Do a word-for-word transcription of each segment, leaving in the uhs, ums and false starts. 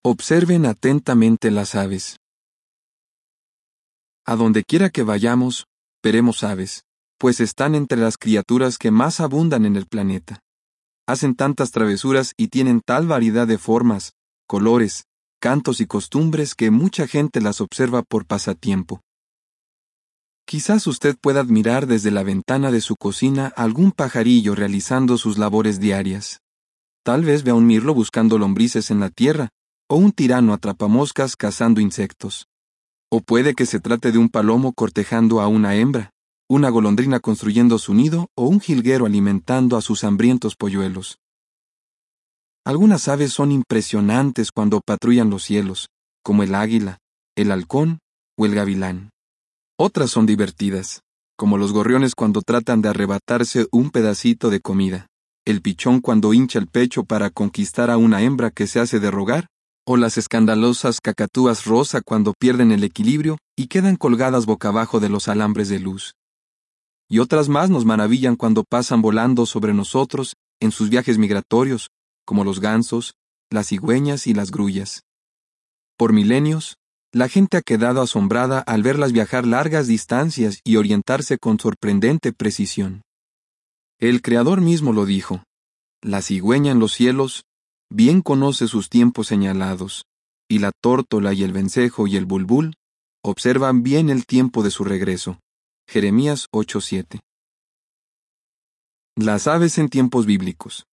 Observen atentamente las aves. A donde quiera que vayamos, veremos aves, pues están entre las criaturas que más abundan en el planeta. Hacen tantas travesuras y tienen tal variedad de formas, colores, cantos y costumbres que mucha gente las observa por pasatiempo. Quizás usted pueda admirar desde la ventana de su cocina algún pajarillo realizando sus labores diarias. Tal vez vea un mirlo buscando lombrices en la tierra, o un tirano atrapamoscas cazando insectos. O puede que se trate de un palomo cortejando a una hembra, una golondrina construyendo su nido o un jilguero alimentando a sus hambrientos polluelos. Algunas aves son impresionantes cuando patrullan los cielos, como el águila, el halcón o el gavilán. Otras son divertidas, como los gorriones cuando tratan de arrebatarse un pedacito de comida, el pichón cuando hincha el pecho para conquistar a una hembra que se hace de rogar, o las escandalosas cacatúas rosa cuando pierden el equilibrio y quedan colgadas boca abajo de los alambres de luz. Y otras más nos maravillan cuando pasan volando sobre nosotros en sus viajes migratorios, como los gansos, las cigüeñas y las grullas. Por milenios, la gente ha quedado asombrada al verlas viajar largas distancias y orientarse con sorprendente precisión. El Creador mismo lo dijo: la cigüeña en los cielos bien conoce sus tiempos señalados, y la tórtola y el vencejo y el bulbul observan bien el tiempo de su regreso. Jeremías ocho siete. Las aves en tiempos bíblicos.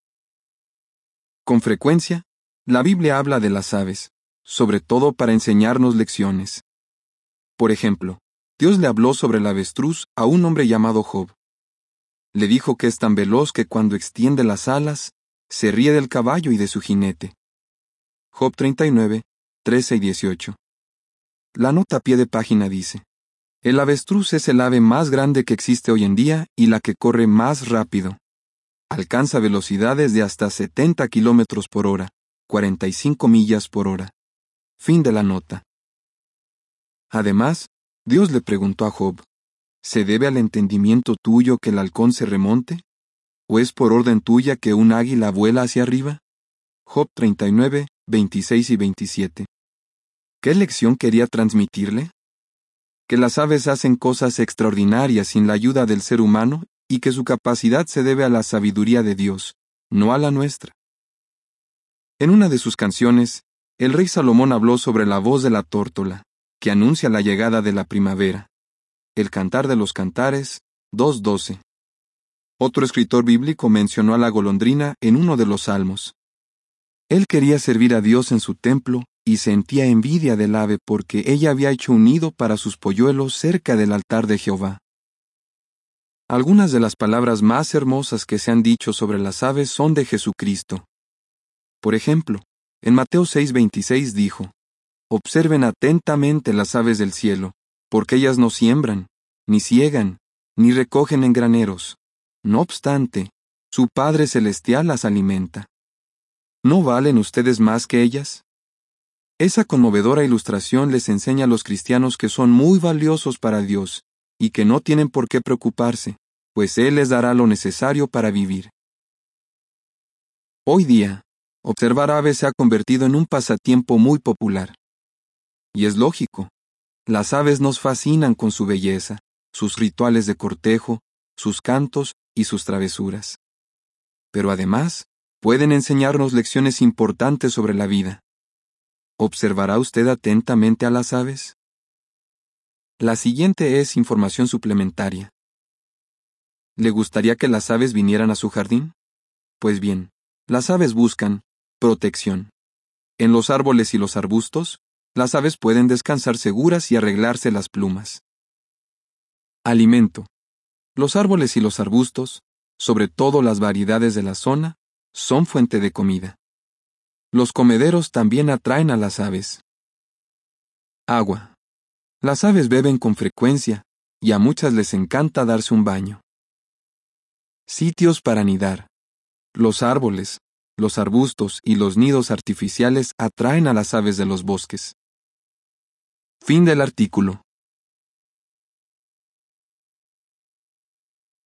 Con frecuencia, la Biblia habla de las aves, sobre todo para enseñarnos lecciones. Por ejemplo, Dios le habló sobre el avestruz a un hombre llamado Job. Le dijo que es tan veloz que cuando extiende las alas, se ríe del caballo y de su jinete. Job treinta y nueve, trece y dieciocho. La nota a pie de página dice: el avestruz es el ave más grande que existe hoy en día y la que corre más rápido. Alcanza velocidades de hasta setenta kilómetros por hora, cuarenta y cinco millas por hora. Fin de la nota. Además, Dios le preguntó a Job: ¿se debe al entendimiento tuyo que el halcón se remonte? ¿O es por orden tuya que un águila vuela hacia arriba? Job treinta y nueve, veintiséis y veintisiete. ¿Qué lección quería transmitirle? Que las aves hacen cosas extraordinarias sin la ayuda del ser humano y que su capacidad se debe a la sabiduría de Dios, no a la nuestra. En una de sus canciones, el rey Salomón habló sobre la voz de la tórtola, que anuncia la llegada de la primavera. El Cantar de los Cantares, dos doce. Otro escritor bíblico mencionó a la golondrina en uno de los salmos. Él quería servir a Dios en su templo y sentía envidia del ave porque ella había hecho un nido para sus polluelos cerca del altar de Jehová. Algunas de las palabras más hermosas que se han dicho sobre las aves son de Jesucristo. Por ejemplo, en Mateo seis veintiséis dijo: observen atentamente las aves del cielo, porque ellas no siembran, ni ciegan, ni recogen en graneros. No obstante, su Padre Celestial las alimenta. ¿No valen ustedes más que ellas? Esa conmovedora ilustración les enseña a los cristianos que son muy valiosos para Dios y que no tienen por qué preocuparse, pues Él les dará lo necesario para vivir. Hoy día, observar aves se ha convertido en un pasatiempo muy popular. Y es lógico. Las aves nos fascinan con su belleza, sus rituales de cortejo, sus cantos y sus travesuras. Pero además, pueden enseñarnos lecciones importantes sobre la vida. ¿Observará usted atentamente a las aves? La siguiente es información suplementaria. ¿Le gustaría que las aves vinieran a su jardín? Pues bien, las aves buscan protección. En los árboles y los arbustos, las aves pueden descansar seguras y arreglarse las plumas. Alimento. Los árboles y los arbustos, sobre todo las variedades de la zona, son fuente de comida. Los comederos también atraen a las aves. Agua. Las aves beben con frecuencia y a muchas les encanta darse un baño. Sitios para anidar. Los árboles, los arbustos y los nidos artificiales atraen a las aves de los bosques. Fin del artículo.